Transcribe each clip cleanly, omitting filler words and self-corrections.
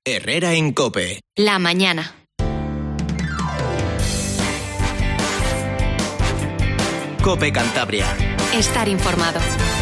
Herrera en COPE. La mañana. COPE Cantabria. Estar informado.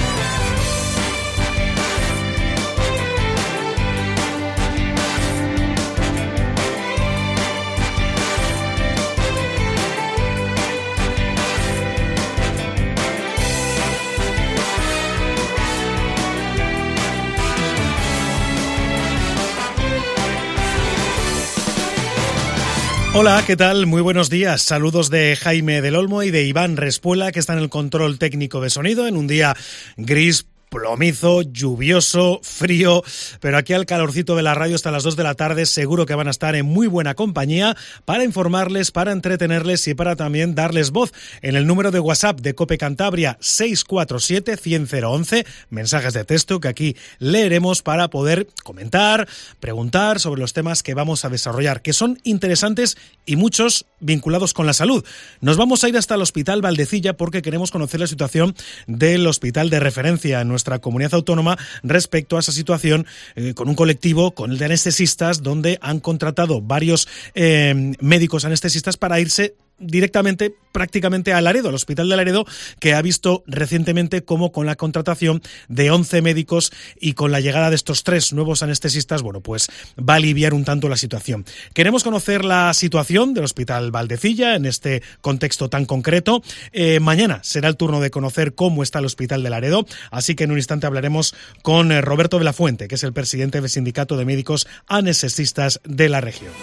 Hola, ¿qué tal? Muy buenos días. Saludos de Jaime del Olmo y de Iván Respuela, que está en el control técnico de sonido en un día gris, plomizo, lluvioso, frío, pero aquí al calorcito de la radio hasta las 2 de la tarde seguro que van a estar en muy buena compañía para informarles, para entretenerles y para también darles voz en el número de WhatsApp de COPE Cantabria 647-100-11, mensajes de texto que aquí leeremos para poder comentar, preguntar sobre los temas que vamos a desarrollar, que son interesantes y muchos vinculados con la salud. Nos vamos a ir hasta el Hospital Valdecilla porque queremos conocer la situación del hospital de referencia en nuestra comunidad autónoma respecto a esa situación con un colectivo, con el de anestesistas, donde han contratado varios médicos anestesistas para irse directamente, prácticamente a Laredo, al Hospital de Laredo, que ha visto recientemente cómo con la contratación de 11 médicos y con la llegada de estos 3 nuevos anestesistas, bueno, pues va a aliviar un tanto la situación. Queremos conocer la situación del Hospital Valdecilla en este contexto tan concreto. Mañana será el turno de conocer cómo está el Hospital de Laredo, así que en un instante hablaremos con Roberto de la Fuente, que es el presidente del Sindicato de Médicos Anestesistas de la región.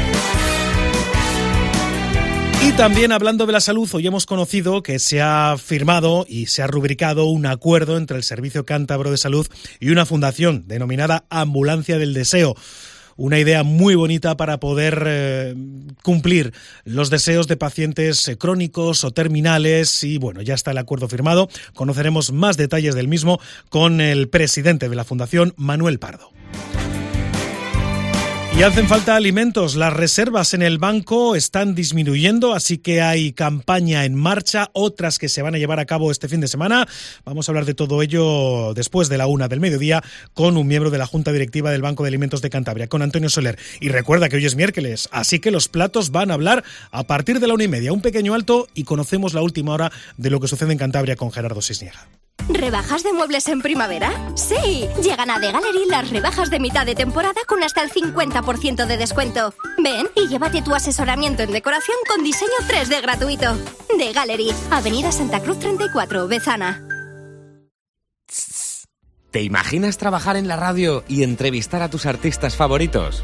Y también hablando de la salud, hoy hemos conocido que se ha firmado y se ha rubricado un acuerdo entre el Servicio Cántabro de Salud y una fundación denominada Ambulancia del Deseo. Una idea muy bonita para poder cumplir los deseos de pacientes crónicos o terminales y bueno, ya está el acuerdo firmado. Conoceremos más detalles del mismo con el presidente de la fundación, Manuel Pardo. Y hacen falta alimentos. Las reservas en el banco están disminuyendo, así que hay campaña en marcha, otras que se van a llevar a cabo este fin de semana. Vamos a hablar de todo ello después de la 1 del mediodía con un miembro de la Junta Directiva del Banco de Alimentos de Cantabria, con Antonio Soler. Y recuerda que hoy es miércoles, así que los platos van a hablar a partir de la 1:30. Un pequeño alto y conocemos la última hora de lo que sucede en Cantabria con Gerardo Sisniega. ¿Rebajas de muebles en primavera? ¡Sí! Llegan a The Gallery las rebajas de mitad de temporada con hasta el 50% de descuento. Ven y llévate tu asesoramiento en decoración con diseño 3D gratuito. The Gallery, Avenida Santa Cruz 34, Bezana. ¿Te imaginas trabajar en la radio y entrevistar a tus artistas favoritos?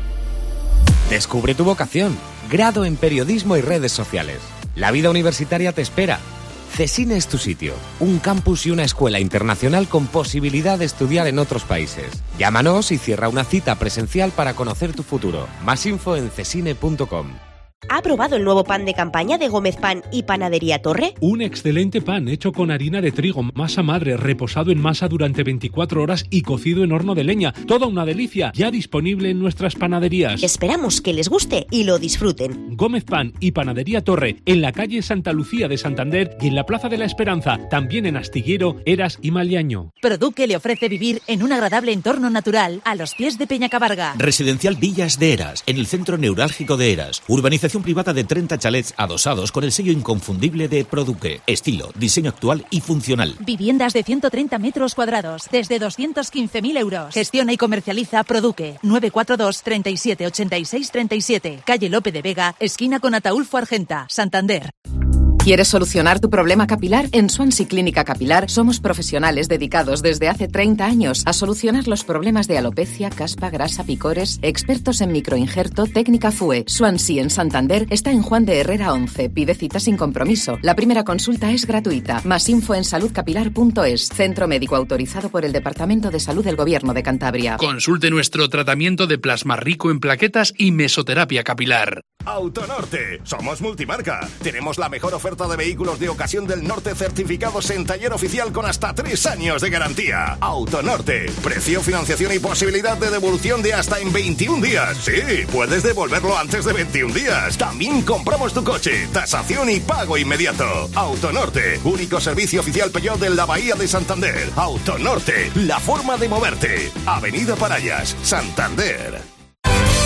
Descubre tu vocación. Grado en Periodismo y Redes Sociales. La vida universitaria te espera. CESINE es tu sitio, un campus y una escuela internacional con posibilidad de estudiar en otros países. Llámanos y cierra una cita presencial para conocer tu futuro. Más info en cesine.com. ¿Ha probado el nuevo pan de campaña de Gómez Pan y Panadería Torre? Un excelente pan hecho con harina de trigo, masa madre, reposado en masa durante 24 horas y cocido en horno de leña. Toda una delicia, ya disponible en nuestras panaderías. Esperamos que les guste y lo disfruten. Gómez Pan y Panadería Torre, en la calle Santa Lucía de Santander y en la Plaza de la Esperanza, también en Astillero, Eras y Maliaño. Produque le ofrece vivir en un agradable entorno natural a los pies de Peñacabarga. Residencial Villas de Eras, en el centro neurálgico de Eras. Urbanización privada de 30 chalets adosados con el sello inconfundible de Produque. Estilo, diseño actual y funcional. Viviendas de 130 metros cuadrados, desde 215.000 euros. Gestiona y comercializa Produque. 942 37 86 37. Calle Lope de Vega, esquina con Ataulfo Argenta, Santander. ¿Quieres solucionar tu problema capilar? En Swansea Clínica Capilar somos profesionales dedicados desde hace 30 años a solucionar los problemas de alopecia, caspa, grasa, picores, expertos en microinjerto, técnica FUE. Swansea en Santander está en Juan de Herrera 11. Pide cita sin compromiso. La primera consulta es gratuita. Más info en saludcapilar.es. Centro médico autorizado por el Departamento de Salud del Gobierno de Cantabria. Consulte nuestro tratamiento de plasma rico en plaquetas y mesoterapia capilar. Autonorte, somos multimarca. Tenemos la mejor oferta de vehículos de ocasión del norte certificados en taller oficial con hasta 3 años de garantía. Autonorte, precio, financiación y posibilidad de devolución de hasta en 21 días. Sí, puedes devolverlo antes de 21 días. También compramos tu coche, tasación y pago inmediato. Autonorte, único servicio oficial Peugeot en la Bahía de Santander. Autonorte, la forma de moverte. Avenida Parayas, Santander.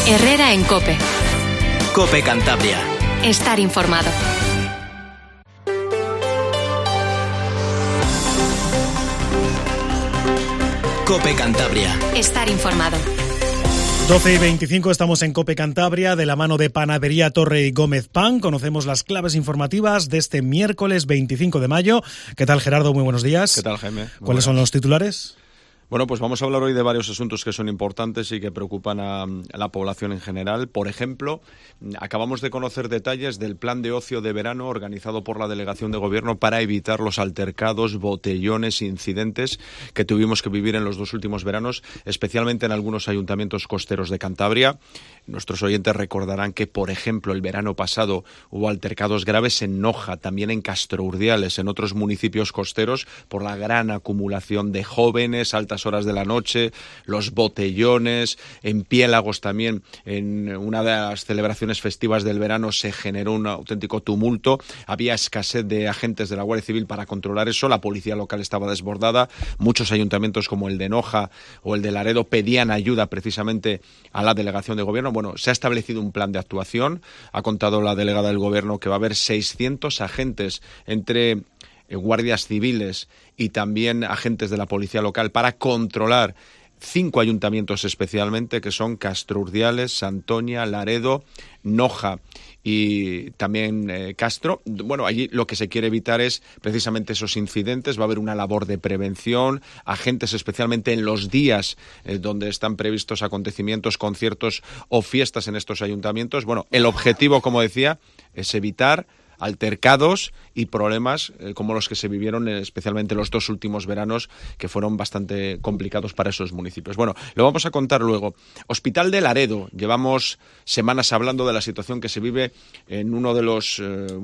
Herrera en COPE. COPE Cantabria. Estar informado. COPE Cantabria. Estar informado. 12:25 estamos en COPE Cantabria de la mano de Panadería Torre y Gómez Pan. Conocemos las claves informativas de este miércoles 25 de mayo. ¿Qué tal, Gerardo? Muy buenos días. ¿Qué tal, Jaime? ¿Cuáles son los titulares? Bueno, pues vamos a hablar hoy de varios asuntos que son importantes y que preocupan a la población en general. Por ejemplo, acabamos de conocer detalles del plan de ocio de verano organizado por la Delegación de Gobierno para evitar los altercados, botellones, incidentes que tuvimos que vivir en los 2 últimos veranos, especialmente en algunos ayuntamientos costeros de Cantabria. Nuestros oyentes recordarán que, por ejemplo, el verano pasado hubo altercados graves en Noja, también en Castrourdiales, en otros municipios costeros, por la gran acumulación de jóvenes, altas horas de la noche, los botellones. En Piélagos también, en una de las celebraciones festivas del verano, se generó un auténtico tumulto. Había escasez de agentes de la Guardia Civil para controlar eso. La policía local estaba desbordada. Muchos ayuntamientos, como el de Noja o el de Laredo, pedían ayuda precisamente a la Delegación de Gobierno. Bueno, se ha establecido un plan de actuación. Ha contado la delegada del Gobierno que va a haber 600 agentes entre guardias civiles y también agentes de la policía local para controlar 5 ayuntamientos especialmente, que son Castrourdiales, Santoña, Laredo, Noja y también Castro. Bueno, allí lo que se quiere evitar es precisamente esos incidentes. Va a haber una labor de prevención, agentes especialmente en los días donde están previstos acontecimientos, conciertos o fiestas en estos ayuntamientos. Bueno, el objetivo, como decía, es evitar altercados y problemas como los que se vivieron especialmente los 2 últimos veranos, que fueron bastante complicados para esos municipios. Bueno, lo vamos a contar luego. Hospital de Laredo. Llevamos semanas hablando de la situación que se vive en uno de los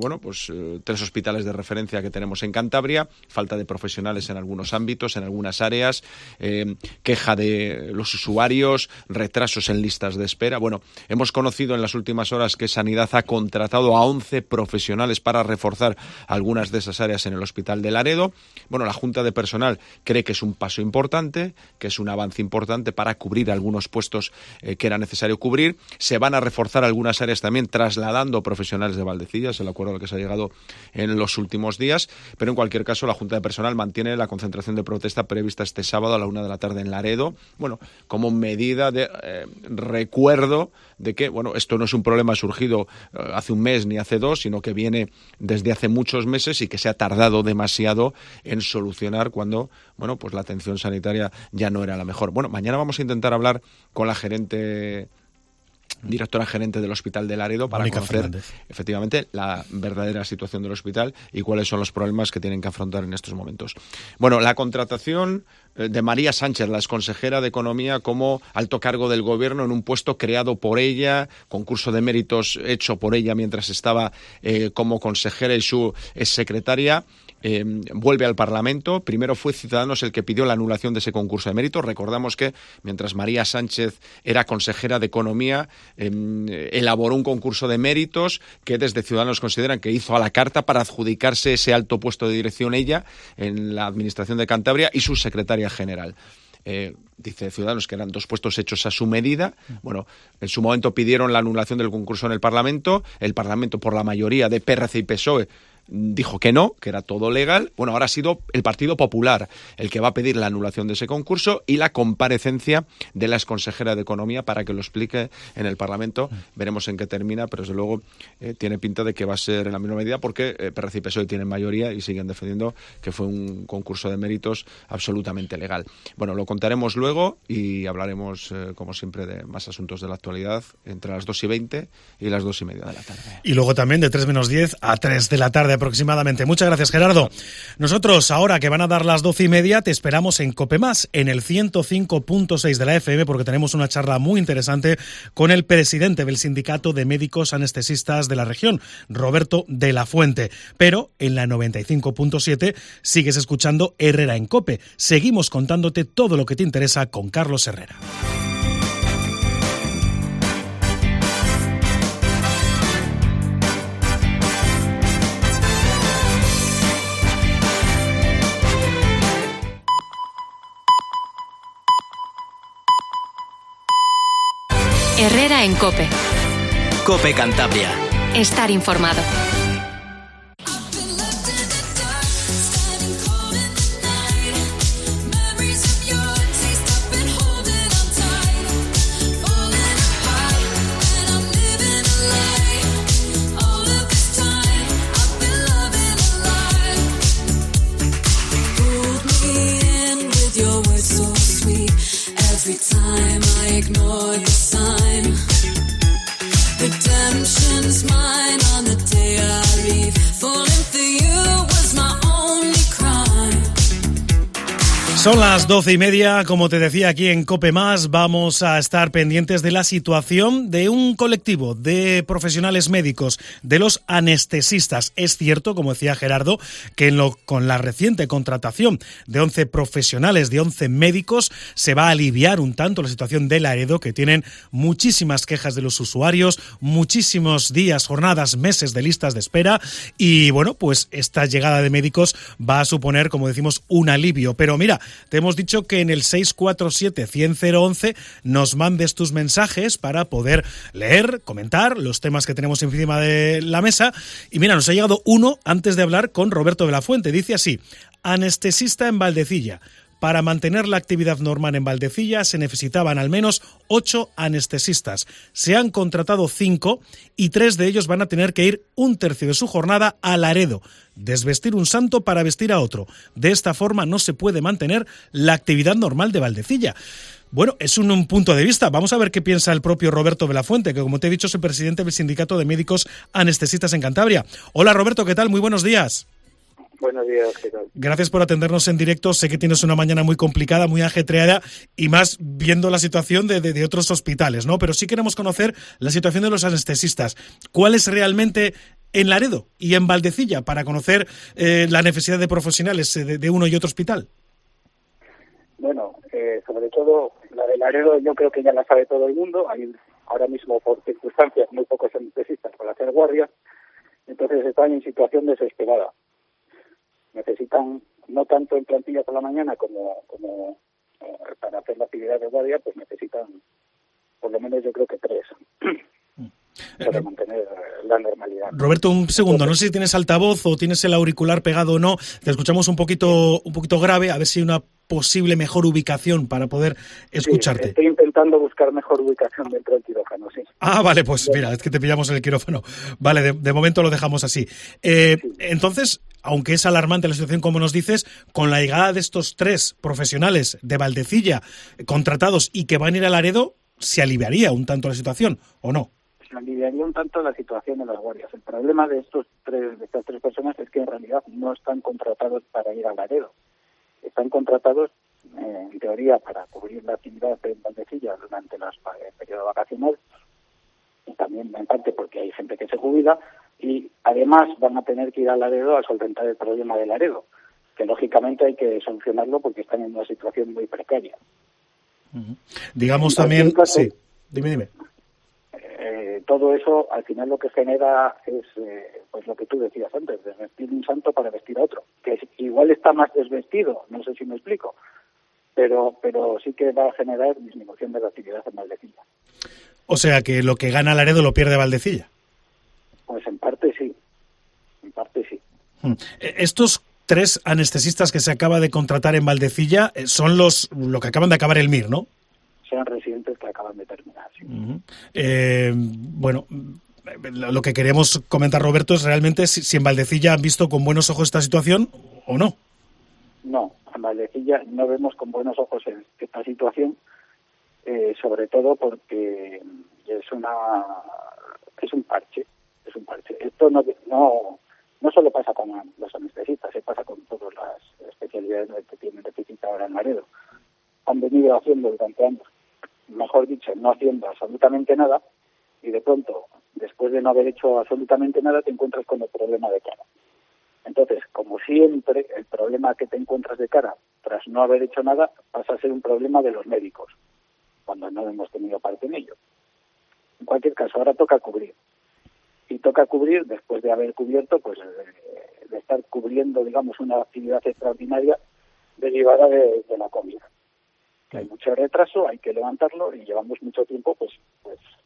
3 hospitales de referencia que tenemos en Cantabria. Falta de profesionales en algunos ámbitos, en algunas áreas, queja de los usuarios, retrasos en listas de espera. Bueno, hemos conocido en las últimas horas que Sanidad ha contratado a 11 profesionales para reforzar algunas de esas áreas en el Hospital de Laredo. Bueno, la Junta de Personal cree que es un paso importante, que es un avance importante para cubrir algunos puestos que era necesario cubrir. Se van a reforzar algunas áreas también trasladando profesionales de Valdecillas, el acuerdo al que se ha llegado en los últimos días, pero en cualquier caso la Junta de Personal mantiene la concentración de protesta prevista este sábado a la 1 de la tarde en Laredo, bueno, como medida de recuerdo de que, bueno, esto no es un problema surgido hace un mes ni hace 2, sino que viene desde hace muchos meses y que se ha tardado demasiado en solucionar cuando, bueno, pues la atención sanitaria ya no era la mejor. Bueno, mañana vamos a intentar hablar con la directora gerente del Hospital de Laredo para conocer efectivamente la verdadera situación del hospital y cuáles son los problemas que tienen que afrontar en estos momentos. Bueno, la contratación de María Sánchez, la exconsejera de Economía, como alto cargo del Gobierno en un puesto creado por ella, concurso de méritos hecho por ella mientras estaba como consejera y su exsecretaria. Vuelve al Parlamento. Primero fue Ciudadanos el que pidió la anulación de ese concurso de méritos. Recordamos que mientras María Sánchez era consejera de Economía, elaboró un concurso de méritos que desde Ciudadanos consideran que hizo a la carta para adjudicarse ese alto puesto de dirección ella en la Administración de Cantabria y su secretaria general. Dice Ciudadanos que eran 2 puestos hechos a su medida. Bueno, en su momento pidieron la anulación del concurso en el Parlamento. El Parlamento, por la mayoría de PRC y PSOE, dijo que no, que era todo legal. Bueno, ahora ha sido el Partido Popular el que va a pedir la anulación de ese concurso y la comparecencia de la exconsejera de Economía para que lo explique en el Parlamento. Veremos en qué termina, pero desde luego tiene pinta de que va a ser en la misma medida porque PRC y PSOE tienen mayoría y siguen defendiendo que fue un concurso de méritos absolutamente legal. Bueno, lo contaremos luego y hablaremos, como siempre, de más asuntos de la actualidad entre las 2:20 y las 2:30 de la tarde. Y luego también de 3 menos 10 a 3 de la tarde aproximadamente. Muchas gracias, Gerardo. Nosotros, ahora que van a dar las 12:30, te esperamos en COPE+, en el 105.6 de la FM, porque tenemos una charla muy interesante con el presidente del Sindicato de Médicos Anestesistas de la región, Roberto de la Fuente. Pero en la 95.7 sigues escuchando Herrera en COPE. Seguimos contándote todo lo que te interesa con Carlos Herrera. Herrera en COPE. COPE Cantabria. Estar informado. Every time I ignore the sign, redemption's mine on the day I leave. Falling for you was my only crime. Son las 12:30, como te decía aquí en COPE+, vamos a estar pendientes de la situación de un colectivo de profesionales médicos, de los anestesistas. Es cierto, como decía Gerardo, que con la reciente contratación de 11 profesionales, de 11 médicos, se va a aliviar un tanto la situación del Laredo, que tienen muchísimas quejas de los usuarios, muchísimos días, jornadas, meses de listas de espera, y bueno, pues esta llegada de médicos va a suponer, como decimos, un alivio. Pero mira, te hemos dicho que en el 647-100-11 nos mandes tus mensajes para poder leer, comentar los temas que tenemos encima de la mesa. Y mira, nos ha llegado uno antes de hablar con Roberto de la Fuente. Dice así: anestesista en Valdecilla. Para mantener la actividad normal en Valdecilla se necesitaban al menos 8 anestesistas. Se han contratado 5 y 3 de ellos van a tener que ir un tercio de su jornada a Laredo. Desvestir un santo para vestir a otro. De esta forma no se puede mantener la actividad normal de Valdecilla. Bueno, es un punto de vista. Vamos a ver qué piensa el propio Roberto de la Fuente, que como te he dicho es el presidente del Sindicato de Médicos Anestesistas en Cantabria. Hola Roberto, ¿qué tal? Muy buenos días. Buenos días, ¿qué tal? Gracias por atendernos en directo. Sé que tienes una mañana muy complicada, muy ajetreada y más viendo la situación de otros hospitales, ¿no? Pero sí queremos conocer la situación de los anestesistas. ¿Cuál es realmente en Laredo y en Valdecilla para conocer la necesidad de profesionales de uno y otro hospital? Bueno, sobre todo la de Laredo yo creo que ya la sabe todo el mundo. Hay ahora mismo, por circunstancias, muy pocos anestesistas para hacer guardia, entonces están en situación desesperada. Necesitan, no tanto en plantilla por la mañana como para hacer la actividad de guardia, pues necesitan por lo menos yo creo que 3 para mantener la normalidad. Roberto, un segundo, no sé si tienes altavoz o tienes el auricular pegado o no, te escuchamos un poquito grave, a ver si hay una posible mejor ubicación para poder escucharte. Sí, estoy intentando buscar mejor ubicación dentro del quirófano, sí. Ah, vale, pues mira, es que te pillamos en el quirófano. Vale, de momento lo dejamos así. Entonces, aunque es alarmante la situación, como nos dices, con la llegada de estos 3 profesionales de Valdecilla contratados y que van a ir a Laredo, ¿se aliviaría un tanto la situación o no? Se aliviaría un tanto la situación de las guardias. El problema de estas 3 personas es que en realidad no están contratados para ir a Laredo. Están contratados, en teoría, para cubrir la actividad en Valdecilla durante el periodo vacacional, y también en parte porque hay gente que se jubila, y además van a tener que ir a Laredo a solventar el problema de Laredo, que lógicamente hay que solucionarlo porque están en una situación muy precaria. Digamos también... Caso, sí, dime. Todo eso al final lo que genera es pues lo que tú decías antes, desvestir un santo para vestir a otro, que igual está más desvestido, no sé si me explico, pero sí que va a generar disminución de la actividad en Valdecilla. O sea que lo que gana Laredo lo pierde Valdecilla. Pues en parte sí. Estos 3 anestesistas que se acaba de contratar en Valdecilla son lo que acaban de acabar el MIR, ¿no? Sean residentes que acaban de terminar, sí. Bueno, lo que queremos comentar, Roberto, es realmente si en Valdecilla han visto con buenos ojos esta situación o no. No, en Valdecilla no vemos con buenos ojos esta situación, sobre todo porque es un parche. Esto no solo pasa con los anestesistas, se pasa con todas las especialidades que tienen déficit ahora en Laredo. Han venido haciendo durante años, mejor dicho, no haciendo absolutamente nada, y de pronto, después de no haber hecho absolutamente nada, te encuentras con el problema de cara. Entonces, como siempre, el problema que te encuentras de cara tras no haber hecho nada pasa a ser un problema de los médicos, cuando no hemos tenido parte en ello. En cualquier caso, ahora toca cubrir. Y toca cubrir, después de haber cubierto, pues de estar cubriendo, digamos, una actividad extraordinaria derivada de la comida. Que hay mucho retraso, hay que levantarlo y llevamos mucho tiempo pues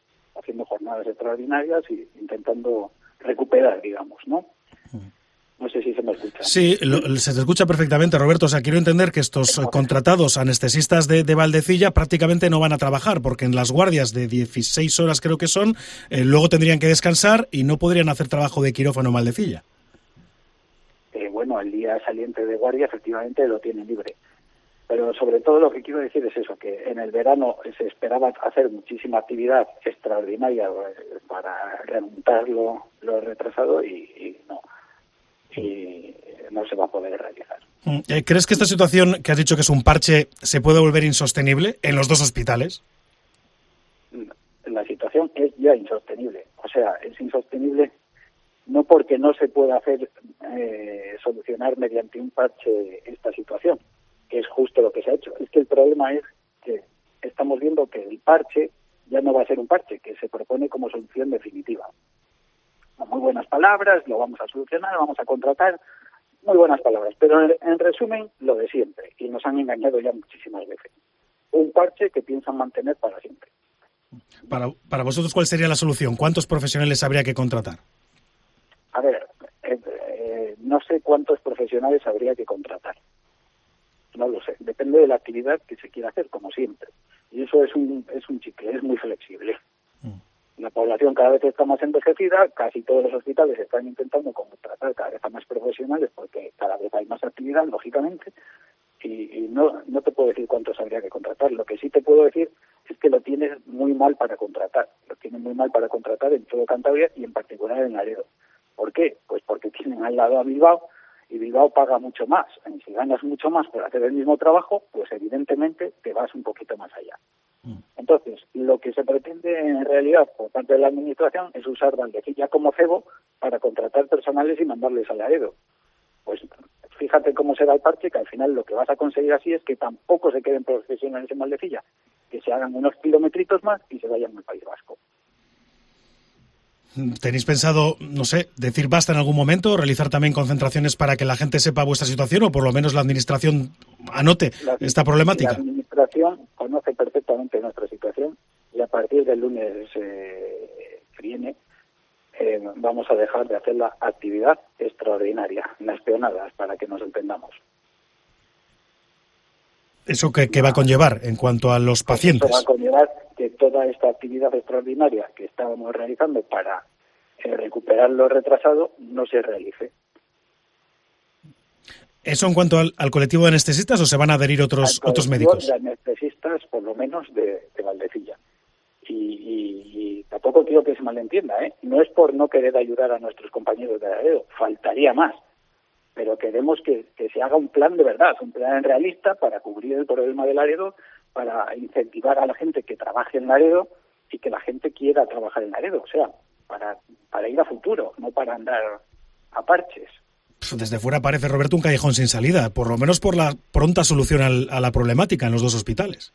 extraordinarias y intentando recuperar, digamos, ¿no? No sé si se me escucha. Sí, se te escucha perfectamente, Roberto. O sea, quiero entender que estos contratados anestesistas de Valdecilla prácticamente no van a trabajar, porque en las guardias de 16 horas creo que son, luego tendrían que descansar y no podrían hacer trabajo de quirófano en Valdecilla. Bueno, el día saliente de guardia efectivamente lo tienen libre. Pero sobre todo lo que quiero decir es eso, que en el verano se esperaba hacer muchísima actividad extraordinaria para remontar lo retrasado y no se va a poder realizar. ¿Crees que esta situación, que has dicho que es un parche, se puede volver insostenible en los dos hospitales? La situación es ya insostenible. O sea, es insostenible no porque no se pueda hacer solucionar mediante un parche esta situación, que es justo lo que se ha hecho. Es que el problema es que estamos viendo que el parche ya no va a ser un parche, que se propone como solución definitiva. Muy buenas palabras, lo vamos a solucionar, vamos a contratar, muy buenas palabras, pero en resumen, lo de siempre, y nos han engañado ya muchísimas veces. Un parche que piensan mantener para siempre. Para vosotros, ¿cuál sería la solución? ¿Cuántos profesionales habría que contratar? A ver, no sé cuántos profesionales habría que contratar. No lo sé. Depende de la actividad que se quiera hacer, como siempre. Y eso es un chicle, es muy flexible. La población cada vez está más envejecida, casi todos los hospitales están intentando contratar cada vez a más profesionales porque cada vez hay más actividad, lógicamente, y no te puedo decir cuántos habría que contratar. Lo que sí te puedo decir es que lo tienes muy mal para contratar. Lo tienen muy mal para contratar en todo Cantabria y en particular en Laredo. ¿Por qué? Pues porque tienen al lado a Bilbao y Bilbao paga mucho más. Y si ganas mucho más por hacer el mismo trabajo, pues evidentemente te vas un poquito más allá. Entonces, lo que se pretende en realidad por parte de la Administración es usar Valdecilla como cebo para contratar personales y mandarles a Laredo. Pues fíjate cómo será el parche, que al final lo que vas a conseguir así es que tampoco se queden profesionales en Valdecilla, que se hagan unos kilometritos más y se vayan al País Vasco. ¿Tenéis pensado, no sé, decir basta en algún momento, realizar también concentraciones para que la gente sepa vuestra situación o por lo menos la Administración anote esta problemática? La Administración conoce perfectamente nuestra situación y a partir del lunes que viene vamos a dejar de hacer la actividad extraordinaria, las peonadas, para que nos entendamos. ¿Eso qué va a conllevar en cuanto a los pacientes? Eso va a conllevar que toda esta actividad extraordinaria que estábamos realizando para recuperar lo retrasado no se realice. ¿Eso en cuanto al colectivo de anestesistas o se van a adherir otros médicos? De anestesistas, por lo menos, de Valdecilla. Y tampoco quiero que se malentienda, ¿eh? No es por no querer ayudar a nuestros compañeros de Laredo, faltaría más. Pero queremos que se haga un plan de verdad, un plan realista para cubrir el problema de Laredo, para incentivar a la gente que trabaje en Laredo y que la gente quiera trabajar en Laredo, o sea, para ir a futuro, no para andar a parches. Desde fuera parece, Roberto, un callejón sin salida, por lo menos por la pronta solución a la problemática en los dos hospitales.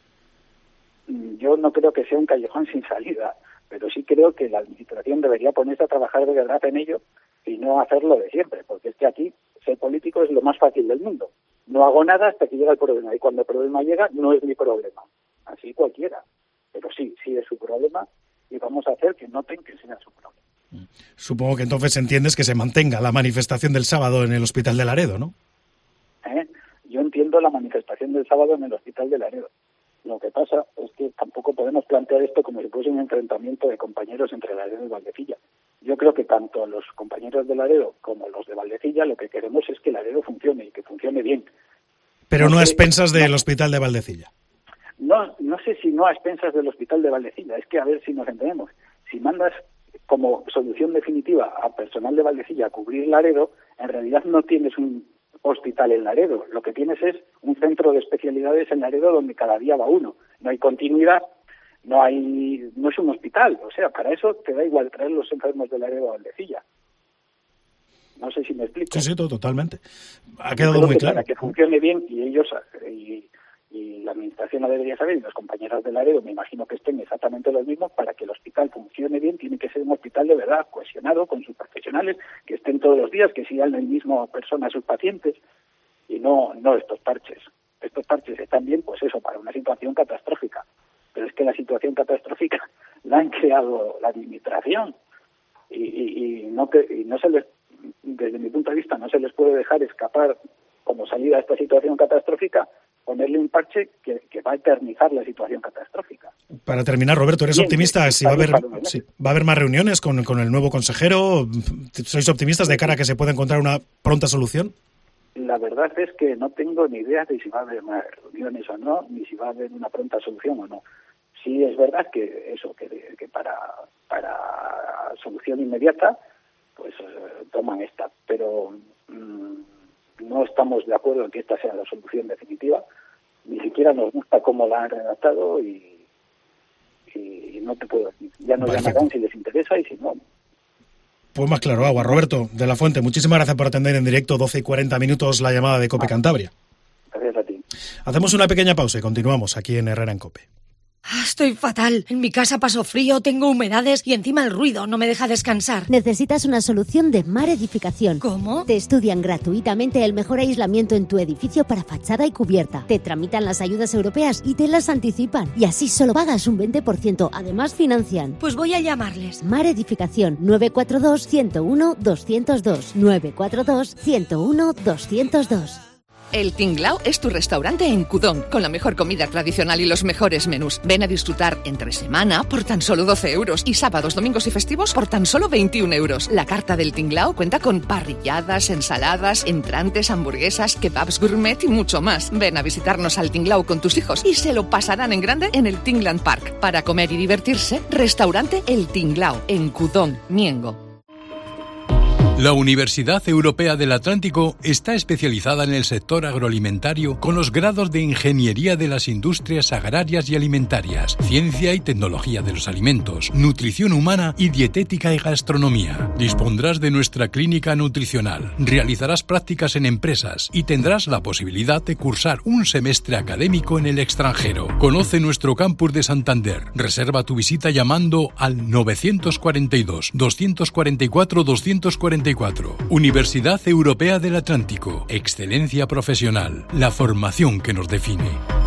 Yo no creo que sea un callejón sin salida, pero sí creo que la Administración debería ponerse a trabajar de verdad en ello y no hacerlo de siempre, porque es que aquí ser político es lo más fácil del mundo. No hago nada hasta que llega el problema, y cuando el problema llega no es mi problema. Así cualquiera, pero sí es su problema y vamos a hacer que noten que sea su problema. Supongo que entonces entiendes que se mantenga la manifestación del sábado en el Hospital de Laredo, ¿no? Yo entiendo la manifestación del sábado en el Hospital de Laredo. Lo que pasa es que tampoco podemos plantear esto como si fuese un enfrentamiento de compañeros entre Laredo y Valdecilla. Yo creo que tanto los compañeros de Laredo como los de Valdecilla lo que queremos es que Laredo funcione y que funcione bien. Pero no a expensas del Hospital de Valdecilla. No sé si no a expensas del Hospital de Valdecilla. Es que a ver si nos entendemos. Si mandas como solución definitiva a personal de Valdecilla a cubrir Laredo, en realidad no tienes un hospital en Laredo. Lo que tienes es un centro de especialidades en Laredo donde cada día va uno. No hay continuidad. No es un hospital, o sea, para eso te da igual traer los enfermos de Laredo a Valdecilla. No sé si me explico. Sí, totalmente. Ha quedado muy claro. Para que funcione bien y ellos y la Administración lo debería saber y los compañeros de Laredo me imagino que estén exactamente los mismos. Para que el hospital funcione bien tiene que ser un hospital de verdad, cohesionado con sus profesionales, que estén todos los días, que sigan el mismo persona a sus pacientes y no estos parches. Estos parches están bien, pues eso, para una situación catastrófica. Pero es que la situación catastrófica la han creado la administración y no se les, desde mi punto de vista, no se les puede dejar escapar como salida a esta situación catastrófica, ponerle un parche que va a eternizar la situación catastrófica. Para terminar, Roberto, ¿eres optimista? Si va a haber más reuniones con el nuevo consejero. ¿Sois optimistas de cara a que se pueda encontrar una pronta solución? La verdad es que no tengo ni idea de si va a haber más reuniones o no, ni si va a haber una pronta solución o no. Sí es verdad que para solución inmediata, pues toman esta, pero no estamos de acuerdo en que esta sea la solución definitiva. Ni siquiera nos gusta cómo la han redactado y no te puedo decir. Ya nos llamarán si les interesa y si no. Pues más claro agua. Roberto de la Fuente, muchísimas gracias por atender en directo 12:40 la llamada de COPE Cantabria. Gracias a ti. Hacemos una pequeña pausa y continuamos aquí en Herrera en COPE. Estoy fatal. En mi casa paso frío, tengo humedades y encima el ruido no me deja descansar. Necesitas una solución de Mar Edificación. ¿Cómo? Te estudian gratuitamente el mejor aislamiento en tu edificio para fachada y cubierta. Te tramitan las ayudas europeas y te las anticipan. Y así solo pagas un 20%. Además financian. Pues voy a llamarles. Mar Edificación 942-101-202. 942-101-202. El Tinglao es tu restaurante en Cudón, con la mejor comida tradicional y los mejores menús. Ven a disfrutar entre semana por tan solo 12 euros y sábados, domingos y festivos por tan solo 21 euros. La carta del Tinglao cuenta con parrilladas, ensaladas, entrantes, hamburguesas, kebabs gourmet y mucho más. Ven a visitarnos al Tinglao con tus hijos y se lo pasarán en grande en el Tingland Park. Para comer y divertirse, restaurante El Tinglao, en Cudón, Miengo. La Universidad Europea del Atlántico está especializada en el sector agroalimentario con los grados de Ingeniería de las Industrias Agrarias y Alimentarias, Ciencia y Tecnología de los Alimentos, Nutrición Humana y Dietética y Gastronomía. Dispondrás de nuestra clínica nutricional, realizarás prácticas en empresas y tendrás la posibilidad de cursar un semestre académico en el extranjero. Conoce nuestro campus de Santander. Reserva tu visita llamando al 942 244 244. Universidad Europea del Atlántico. Excelencia profesional. La formación que nos define.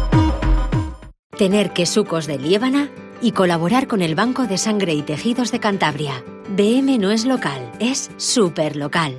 Tener quesucos de Liébana y colaborar con el Banco de Sangre y Tejidos de Cantabria. BM no es local, es superlocal.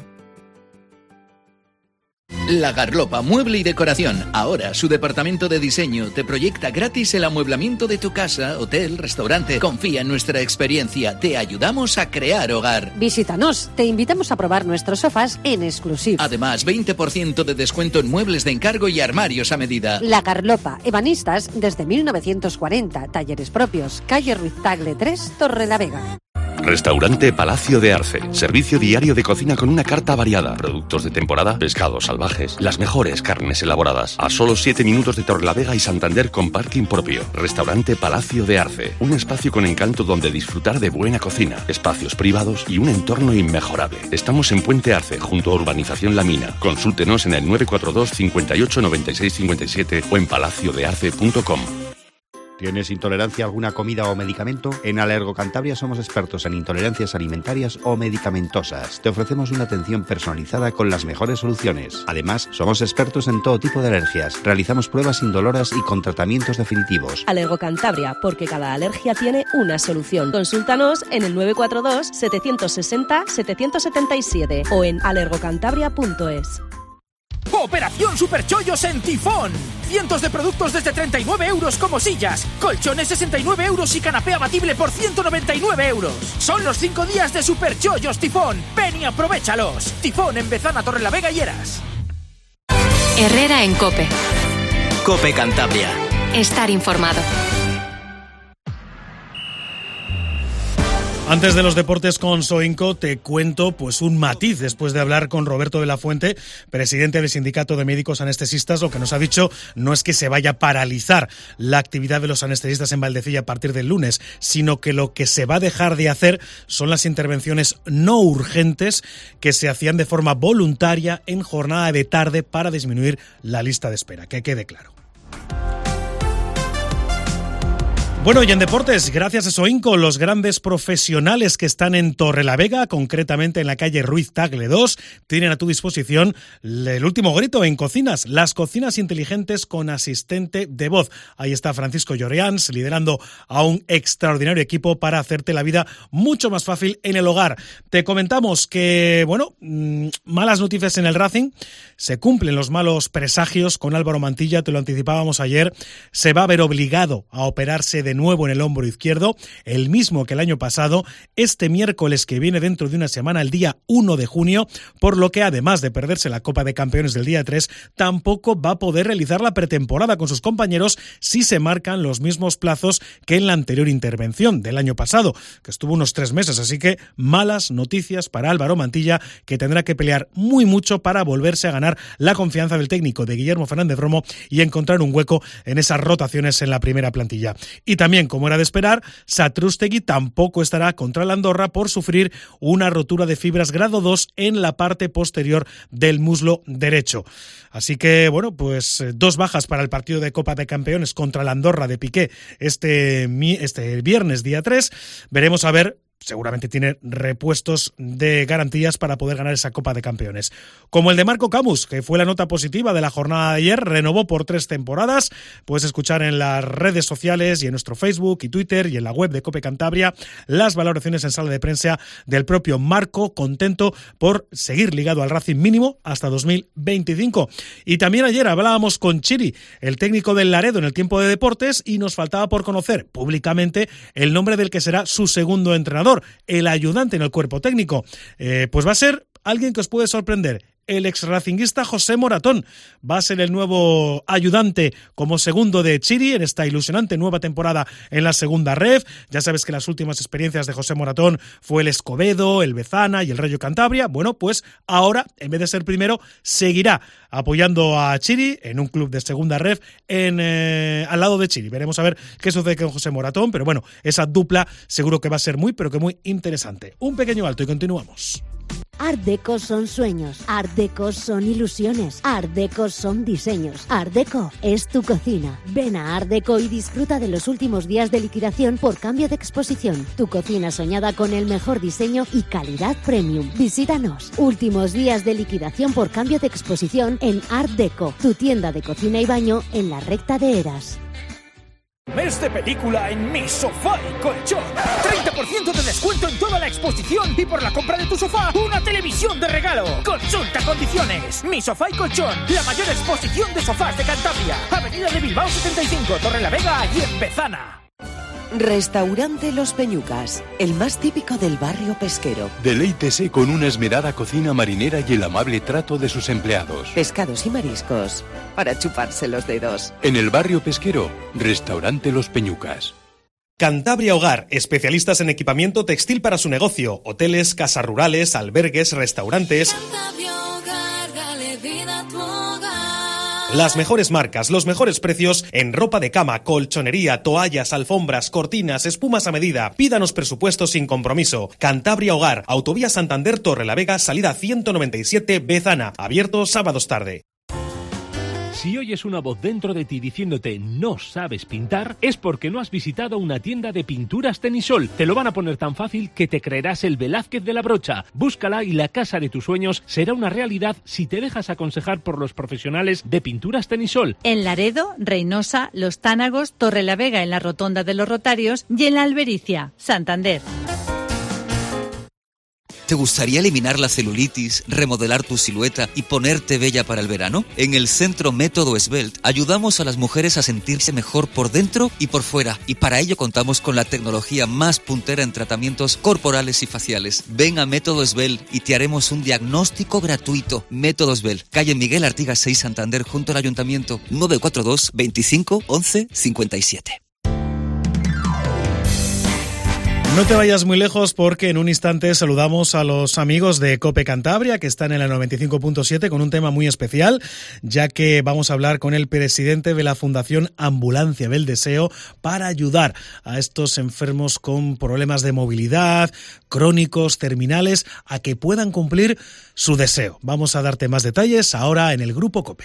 La Garlopa Mueble y Decoración. Ahora su departamento de diseño te proyecta gratis el amueblamiento de tu casa, hotel, restaurante. Confía en nuestra experiencia. Te ayudamos a crear hogar. Visítanos. Te invitamos a probar nuestros sofás en exclusiva. Además, 20% de descuento en muebles de encargo y armarios a medida. La Garlopa. Ebanistas desde 1940. Talleres propios. Calle Ruiz Tagle 3, Torrelavega. Restaurante Palacio de Arce. Servicio diario de cocina con una carta variada. Productos de temporada, pescados salvajes, las mejores carnes elaboradas. A solo 7 minutos de Torrelavega y Santander con parking propio. Restaurante Palacio de Arce. Un espacio con encanto donde disfrutar de buena cocina, espacios privados y un entorno inmejorable. Estamos en Puente Arce, junto a Urbanización La Mina. Consúltenos en el 942 58 96 57 o en palaciodearce.com. ¿Tienes intolerancia a alguna comida o medicamento? En Alergo Cantabria somos expertos en intolerancias alimentarias o medicamentosas. Te ofrecemos una atención personalizada con las mejores soluciones. Además, somos expertos en todo tipo de alergias. Realizamos pruebas indoloras y con tratamientos definitivos. Alergo Cantabria, porque cada alergia tiene una solución. Consúltanos en el 942 760 777 o en alergocantabria.es. Operación Superchollos en Tifón. Cientos de productos desde 39 euros como sillas, colchones 69 euros y canapé abatible por 199 euros. Son los 5 días de Superchollos Tifón. Ven y aprovéchalos. Tifón en Bezana, Torrelavega y Heras. Herrera en COPE. COPE Cantabria. Estar informado. Antes de los deportes con Soinco, te cuento pues un matiz después de hablar con Roberto de la Fuente, presidente del Sindicato de Médicos Anestesistas. Lo que nos ha dicho no es que se vaya a paralizar la actividad de los anestesistas en Valdecilla a partir del lunes, sino que lo que se va a dejar de hacer son las intervenciones no urgentes que se hacían de forma voluntaria en jornada de tarde para disminuir la lista de espera. Que quede claro. Bueno, y en deportes, gracias a Soinco, los grandes profesionales que están en Torrelavega, concretamente en la calle Ruiz Tagle 2, tienen a tu disposición el último grito en cocinas, las cocinas inteligentes con asistente de voz. Ahí está Francisco Lloreans liderando a un extraordinario equipo para hacerte la vida mucho más fácil en el hogar. Te comentamos que, bueno, malas noticias en el Racing, se cumplen los malos presagios con Álvaro Mantilla, te lo anticipábamos ayer, se va a ver obligado a operarse de nuevo en el hombro izquierdo, el mismo que el año pasado, este miércoles que viene dentro de una semana, el día 1 de junio, por lo que además de perderse la Copa de Campeones del día 3, tampoco va a poder realizar la pretemporada con sus compañeros si se marcan los mismos plazos que en la anterior intervención del año pasado, que estuvo unos 3 meses, así que malas noticias para Álvaro Mantilla, que tendrá que pelear muy mucho para volverse a ganar la confianza del técnico de Guillermo Fernández Romo y encontrar un hueco en esas rotaciones en la primera plantilla. Y también, como era de esperar, Satrústegui tampoco estará contra el Andorra por sufrir una rotura de fibras grado 2 en la parte posterior del muslo derecho. Así que, bueno, pues 2 bajas para el partido de Copa de Campeones contra el Andorra de Piqué este viernes día 3. Veremos a ver. Seguramente tiene repuestos de garantías para poder ganar esa Copa de Campeones. Como el de Marco Camus, que fue la nota positiva de la jornada de ayer, renovó por 3 temporadas. Puedes escuchar en las redes sociales y en nuestro Facebook y Twitter y en la web de Cope Cantabria las valoraciones en sala de prensa del propio Marco, contento por seguir ligado al Racing mínimo hasta 2025. Y también ayer hablábamos con Chiri, el técnico del Laredo en el tiempo de deportes, y nos faltaba por conocer públicamente el nombre del que será su segundo entrenador, el ayudante en el cuerpo técnico. Pues va a ser alguien que os puede sorprender. El ex-racinguista José Moratón va a ser el nuevo ayudante como segundo de Chiri en esta ilusionante nueva temporada en la segunda ref. Ya sabes que las últimas experiencias de José Moratón fue el Escobedo, el Bezana y el Rayo Cantabria. Bueno, pues ahora, en vez de ser primero, seguirá apoyando a Chiri en un club de segunda ref al lado de Chiri. Veremos a ver qué sucede con José Moratón, pero bueno, esa dupla seguro que va a ser muy, pero que muy interesante. Un pequeño alto y continuamos. Art Deco son sueños, Art Deco son ilusiones, Art Deco son diseños, Art Deco es tu cocina. Ven a Art Deco y disfruta de los últimos días de liquidación por cambio de exposición. Tu cocina soñada con el mejor diseño y calidad premium. Visítanos. Últimos días de liquidación por cambio de exposición en Art Deco, tu tienda de cocina y baño en la recta de Eras. Mes de película en Mi Sofá y Colchón. 30% de descuento en toda la exposición y por la compra de tu sofá, una televisión de regalo. Consulta condiciones. Mi Sofá y Colchón, la mayor exposición de sofás de Cantabria. Avenida de Bilbao 75, Torrelavega y en Bezana. Restaurante Los Peñucas, el más típico del barrio pesquero. Deleítese con una esmerada cocina marinera y el amable trato de sus empleados. Pescados y mariscos para chuparse los dedos. En el barrio pesquero, Restaurante Los Peñucas. Cantabria Hogar, especialistas en equipamiento textil para su negocio, hoteles, casas rurales, albergues, restaurantes. Las mejores marcas, los mejores precios en ropa de cama, colchonería, toallas, alfombras, cortinas, espumas a medida. Pídanos presupuestos sin compromiso. Cantabria Hogar, Autovía Santander Torrelavega, salida 197 Bezana. Abierto sábados tarde. Si oyes una voz dentro de ti diciéndote no sabes pintar, es porque no has visitado una tienda de pinturas Tenisol. Te lo van a poner tan fácil que te creerás el Velázquez de la brocha. Búscala y la casa de tus sueños será una realidad si te dejas aconsejar por los profesionales de pinturas Tenisol. En Laredo, Reynosa, Los Tánagos, Torrelavega en la Rotonda de los Rotarios y en la Albericia, Santander. ¿Te gustaría eliminar la celulitis, remodelar tu silueta y ponerte bella para el verano? En el Centro Método Svelte ayudamos a las mujeres a sentirse mejor por dentro y por fuera, y para ello contamos con la tecnología más puntera en tratamientos corporales y faciales. Ven a Método Svelte y te haremos un diagnóstico gratuito. Método Svelte, calle Miguel Artigas 6, Santander, junto al Ayuntamiento, 942 25 11 57. No te vayas muy lejos porque en un instante saludamos a los amigos de Cope Cantabria que están en la 95.7 con un tema muy especial, ya que vamos a hablar con el presidente de la Fundación Ambulancia del Deseo para ayudar a estos enfermos con problemas de movilidad, crónicos, terminales, a que puedan cumplir su deseo. Vamos a darte más detalles ahora en el Grupo Cope.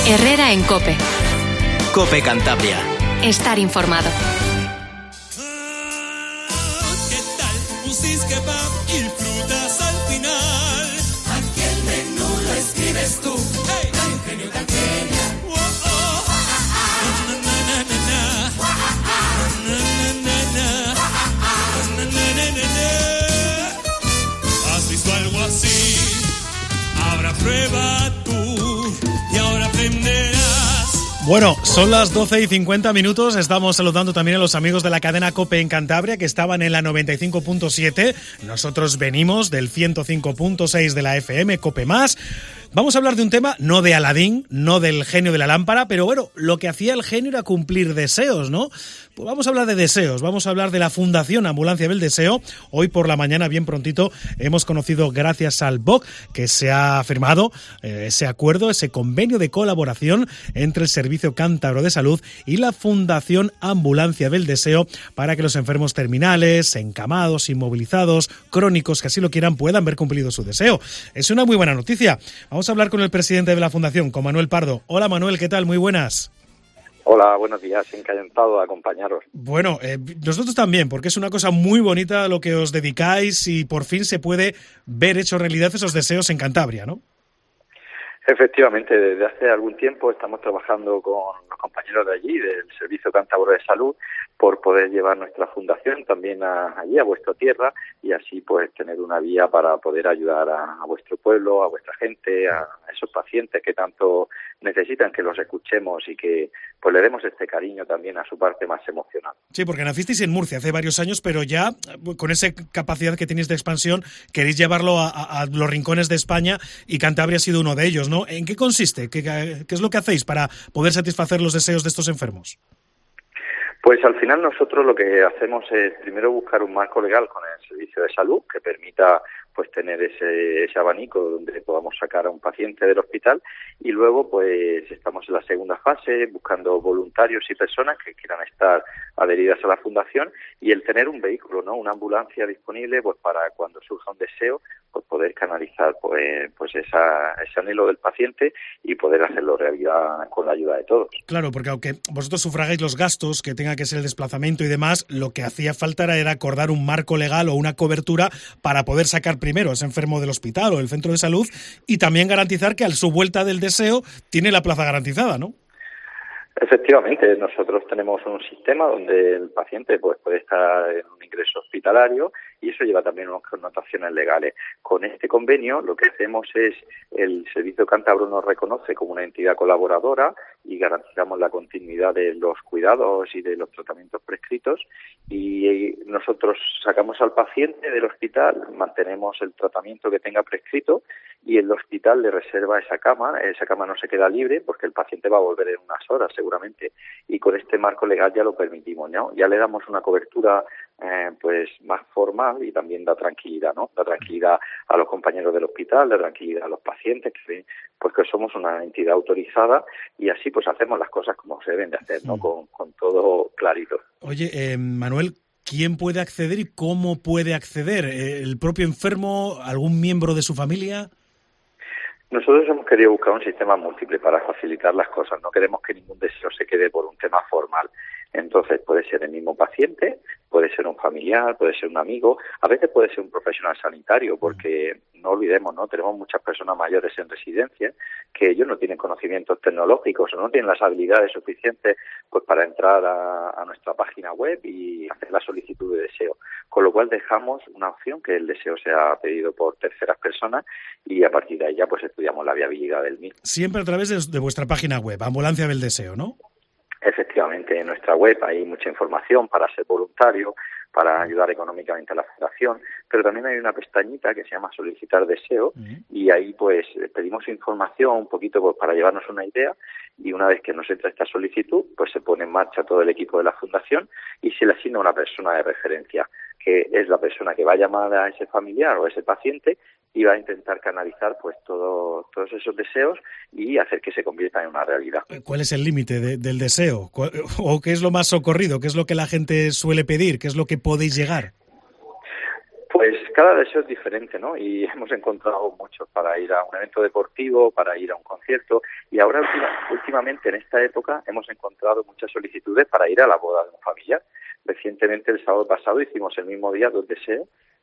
Herrera en COPE. COPE Cantabria. Estar informado. Un cis kebab y frutas al final. Aquí el menú lo escribes tú. Hey. Hay un genio tan genial. Oh, oh. Na, na, na, na, na. Na, na, na, na. Na, na, na, na. ¿Has visto algo así? Ahora prueba tú y ahora aprenderás. Bueno, son las 12:50. Estamos saludando también a los amigos de la cadena COPE en Cantabria, que estaban en la 95.7. Nosotros venimos del 105.6 de la FM, COPE+. Vamos a hablar de un tema, no de Aladín, no del genio de la lámpara, pero bueno, lo que hacía el genio era cumplir deseos, ¿no? Pues vamos a hablar de deseos, vamos a hablar de la Fundación Ambulancia del Deseo. Hoy por la mañana, bien prontito, hemos conocido, gracias al BOC, que se ha firmado ese acuerdo, ese convenio de colaboración entre el Servicio Cántabro de Salud y la Fundación Ambulancia del Deseo para que los enfermos terminales, encamados, inmovilizados, crónicos, que así lo quieran, puedan ver cumplido su deseo. Es una muy buena noticia. Vamos a hablar con el presidente de la Fundación, con Manuel Pardo. Hola Manuel, ¿qué tal? Muy buenas. Hola, buenos días, encantado de acompañaros. Bueno, nosotros también, porque es una cosa muy bonita lo que os dedicáis y por fin se puede ver hecho realidad esos deseos en Cantabria, ¿no? Efectivamente, desde hace algún tiempo estamos trabajando con los compañeros de allí, del Servicio Cántabro de Salud, por poder llevar nuestra fundación también allí, a vuestra tierra, y así pues tener una vía para poder ayudar a vuestro pueblo, a vuestra gente, a esos pacientes que tanto necesitan que los escuchemos y que pues le demos este cariño también a su parte más emocional. Sí, porque nacisteis en Murcia hace varios años, pero ya con esa capacidad que tenéis de expansión queréis llevarlo a los rincones de España, y Cantabria ha sido uno de ellos, ¿no? ¿En qué consiste? ¿Qué es lo que hacéis para poder satisfacer los deseos de estos enfermos? Pues al final nosotros lo que hacemos es primero buscar un marco legal con el Servicio de Salud que permita pues tener ese abanico donde podamos sacar a un paciente del hospital, y luego pues estamos en la segunda fase buscando voluntarios y personas que quieran estar adheridas a la fundación, y el tener un vehículo, ¿no? Una ambulancia disponible pues para cuando surja un deseo pues poder canalizar pues ese anhelo del paciente y poder hacerlo realidad con la ayuda de todos. Claro, porque aunque vosotros sufragáis los gastos que tenga que ser el desplazamiento y demás, lo que hacía falta era acordar un marco legal o una cobertura para poder sacar primero a ese enfermo del hospital o del centro de salud, y también garantizar que a su vuelta del deseo tiene la plaza garantizada, ¿no? Efectivamente, nosotros tenemos un sistema donde el paciente pues puede estar en un ingreso hospitalario, y eso lleva también unas connotaciones legales. Con este convenio lo que hacemos es, el Servicio Cántabro nos reconoce como una entidad colaboradora y garantizamos la continuidad de los cuidados y de los tratamientos prescritos, y nosotros sacamos al paciente del hospital, mantenemos el tratamiento que tenga prescrito, y el hospital le reserva esa cama no se queda libre porque el paciente va a volver en unas horas seguramente, y con este marco legal ya lo permitimos, ¿no? Ya le damos una cobertura pues más formal, y también da tranquilidad, ¿no? Da tranquilidad a los compañeros del hospital, da tranquilidad a los pacientes, que pues que somos una entidad autorizada, y así pues hacemos las cosas como se deben de hacer, ¿no? Con todo clarito. Oye, Manuel, ¿quién puede acceder y cómo puede acceder? ¿El propio enfermo? ¿Algún miembro de su familia? Nosotros hemos querido buscar un sistema múltiple para facilitar las cosas. No queremos que ningún deseo se quede por un tema formal. Entonces puede ser el mismo paciente, puede ser un familiar, puede ser un amigo, a veces puede ser un profesional sanitario, porque no olvidemos, ¿no? Tenemos muchas personas mayores en residencia que ellos no tienen conocimientos tecnológicos o no tienen las habilidades suficientes pues para entrar a nuestra página web y hacer la solicitud de deseo. Con lo cual dejamos una opción que el deseo sea pedido por terceras personas, y a partir de ahí ya pues estudiamos la viabilidad del mismo. Siempre a través de vuestra página web, Ambulancia del Deseo, ¿no? Efectivamente, en nuestra web hay mucha información para ser voluntario, para ayudar económicamente a la fundación, pero también hay una pestañita que se llama Solicitar Deseo, y ahí pues pedimos información un poquito pues, para llevarnos una idea, y una vez que nos entra esta solicitud pues se pone en marcha todo el equipo de la fundación y se le asigna una persona de referencia, que es la persona que va a llamar a ese familiar o a ese paciente y va a intentar canalizar pues todos esos deseos y hacer que se conviertan en una realidad. ¿Cuál es el límite del deseo? ¿O qué es lo más socorrido? ¿Qué es lo que la gente suele pedir? ¿Qué es lo que podéis llegar? Pues cada deseo es diferente, ¿no? Y hemos encontrado muchos para ir a un evento deportivo, para ir a un concierto, y ahora últimamente en esta época hemos encontrado muchas solicitudes para ir a la boda de un familiar. Recientemente, el sábado pasado, hicimos el mismo día 2 deseos.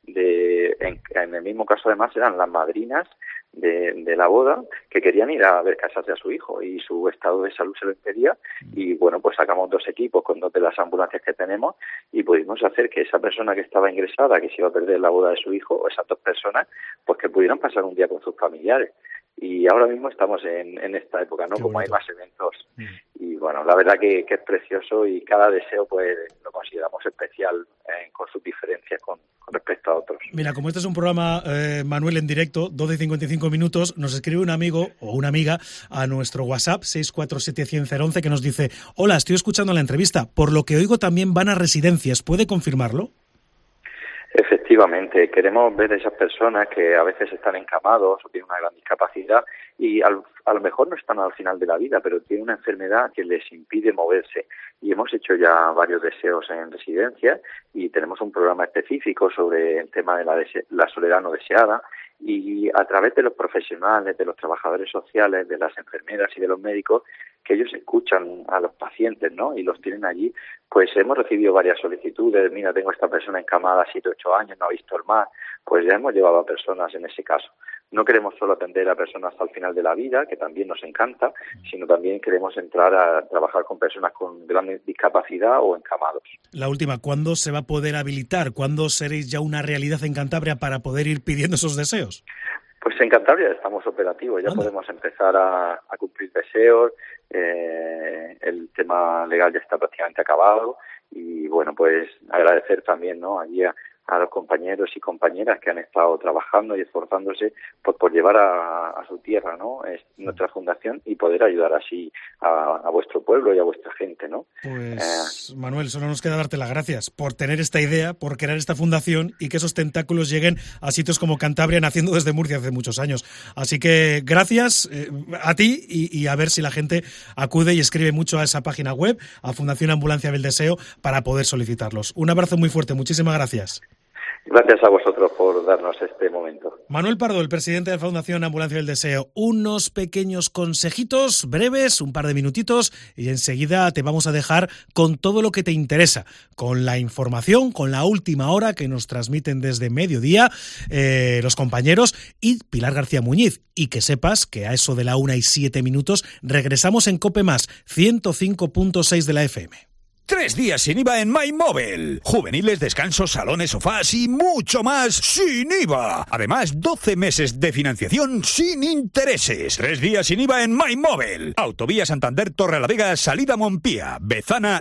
En el mismo caso, además, eran las madrinas de la boda que querían ir a ver casarse a su hijo y su estado de salud se lo impedía, y bueno, pues sacamos 2 equipos con 2 de las ambulancias que tenemos y pudimos hacer que esa persona que estaba ingresada, que se iba a perder la boda de su hijo, o esas 2 personas, pues que pudieran pasar un día con sus familiares. Y ahora mismo estamos en esta época, ¿no? Como hay más eventos. Y bueno, la verdad que es precioso, y cada deseo pues lo consideramos especial con sus diferencias con respecto a otros. Mira, como este es un programa, Manuel, en directo, 12:55 minutos, nos escribe un amigo o una amiga a nuestro WhatsApp 647-100-011 que nos dice: hola, estoy escuchando la entrevista, por lo que oigo también van a residencias, ¿puede confirmarlo? Efectivamente, queremos ver a esas personas que a veces están encamados o tienen una gran discapacidad y a lo mejor no están al final de la vida, pero tienen una enfermedad que les impide moverse. Y hemos hecho ya varios deseos en residencias y tenemos un programa específico sobre el tema de la soledad no deseada, y a través de los profesionales, de los trabajadores sociales, de las enfermeras y de los médicos, que ellos escuchan a los pacientes, ¿no? Y los tienen allí, pues hemos recibido varias solicitudes. Mira, tengo esta persona encamada 7 o 8 años, no ha visto el mar. Pues ya hemos llevado a personas en ese caso. No queremos solo atender a personas hasta el final de la vida, que también nos encanta, sino también queremos entrar a trabajar con personas con gran discapacidad o encamados. La última, ¿cuándo se va a poder habilitar? ¿Cuándo seréis ya una realidad en Cantabria para poder ir pidiendo esos deseos? Pues en Cantabria estamos operativos, ya podemos empezar a cumplir deseos, el tema legal ya está prácticamente acabado, y bueno, pues agradecer también, ¿no?, allí a los compañeros y compañeras que han estado trabajando y esforzándose por llevar a su tierra, ¿no?, es nuestra fundación, y poder ayudar así a vuestro pueblo y a vuestra gente, ¿no? Pues Manuel, solo nos queda darte las gracias por tener esta idea, por crear esta fundación y que esos tentáculos lleguen a sitios como Cantabria, naciendo desde Murcia hace muchos años. Así que gracias a ti, y a ver si la gente acude y escribe mucho a esa página web, a Fundación Ambulancia del Deseo, para poder solicitarlos. Un abrazo muy fuerte, muchísimas gracias. Gracias a vosotros por darnos este momento. Manuel Pardo, el presidente de la Fundación Ambulancia del Deseo. Unos pequeños consejitos breves, un par de minutitos, y enseguida te vamos a dejar con todo lo que te interesa, con la información, con la última hora que nos transmiten desde mediodía los compañeros y Pilar García Muñiz. Y que sepas que a eso de la 1:07 regresamos en COPE+, 105.6 de la FM. 3 días sin IVA en MyMobile. Juveniles, descansos, salones, sofás y mucho más sin IVA. Además, 12 meses de financiación sin intereses. 3 días sin IVA en MyMobile. Autovía Santander, Torrelavega, salida Montpía, Bezana.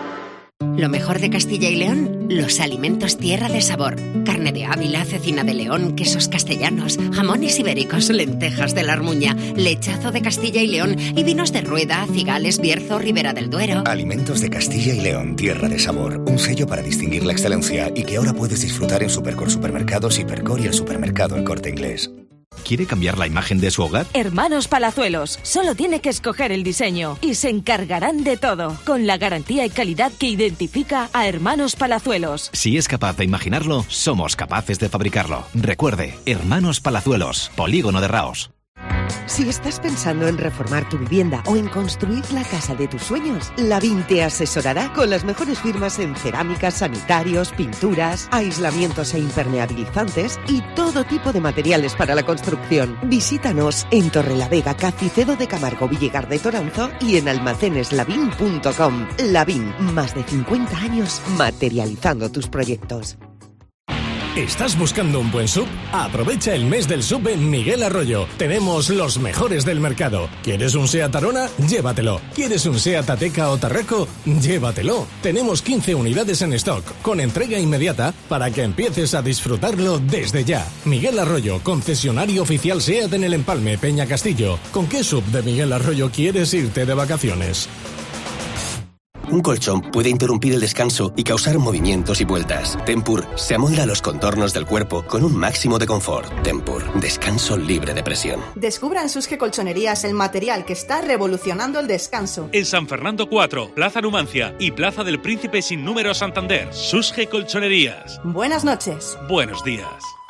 Lo mejor de Castilla y León, los alimentos tierra de sabor. Carne de Ávila, cecina de León, quesos castellanos, jamones ibéricos, lentejas de la Armuña, lechazo de Castilla y León y vinos de Rueda, Cigales, Bierzo, Ribera del Duero. Alimentos de Castilla y León, tierra de sabor. Un sello para distinguir la excelencia y que ahora puedes disfrutar en Supercor Supermercados, Hipercor y el supermercado El Corte Inglés. ¿Quiere cambiar la imagen de su hogar? Hermanos Palazuelos. Solo tiene que escoger el diseño y se encargarán de todo, con la garantía y calidad que identifica a Hermanos Palazuelos. Si es capaz de imaginarlo, somos capaces de fabricarlo. Recuerde, Hermanos Palazuelos, Polígono de Raos. Si estás pensando en reformar tu vivienda o en construir la casa de tus sueños, Lavín te asesorará con las mejores firmas en cerámicas, sanitarios, pinturas, aislamientos e impermeabilizantes y todo tipo de materiales para la construcción. Visítanos en Torrelavega, Cacicedo de Camargo, Villegar de Toranzo y en almaceneslavin.com. Lavín, más de 50 años materializando tus proyectos. ¿Estás buscando un buen SUV? Aprovecha el mes del SUV en Miguel Arroyo. Tenemos los mejores del mercado. ¿Quieres un SEAT Arona? Llévatelo. ¿Quieres un SEAT Ateca o Tarraco? Llévatelo. Tenemos 15 unidades en stock, con entrega inmediata, para que empieces a disfrutarlo desde ya. Miguel Arroyo, concesionario oficial SEAT en el Empalme, Peña Castillo. ¿Con qué SUV de Miguel Arroyo quieres irte de vacaciones? Un colchón puede interrumpir el descanso y causar movimientos y vueltas. Tempur se amolda a los contornos del cuerpo con un máximo de confort. Tempur, descanso libre de presión. Descubra en Susge Colchonerías el material que está revolucionando el descanso. En San Fernando 4, Plaza Numancia y Plaza del Príncipe sin número Santander. Susge Colchonerías. Buenas noches. Buenos días.